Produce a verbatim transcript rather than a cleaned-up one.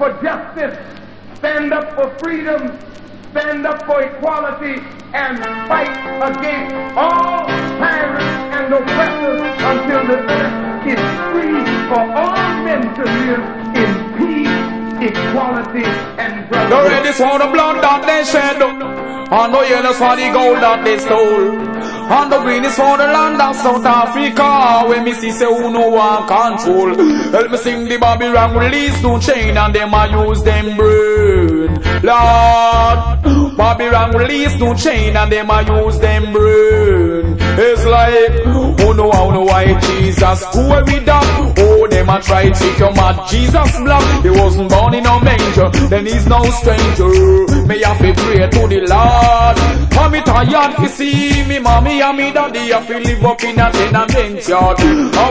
for justice, stand up for freedom, stand up for equality, and fight against all tyrants and oppressors until the earth is free for all men to live in peace, equality, and brotherhood. The red is for the blood that they shed, and the yellow is for the gold that they stole. And the green is for the land of South Africa, where me see say who no one control. Help me sing the Babylon, release no chain, and them a use them brain. Lord, Babylon release no chain, and them a use them brain. It's like, oh no, oh no, why Jesus who are we done? Oh, them a try trick your mad Jesus blood. He wasn't born in a manger, then he's no stranger. May I be pray to the Lord. Mommy tired to see me, mommy and me daddy, I feel live up in a tenement yard.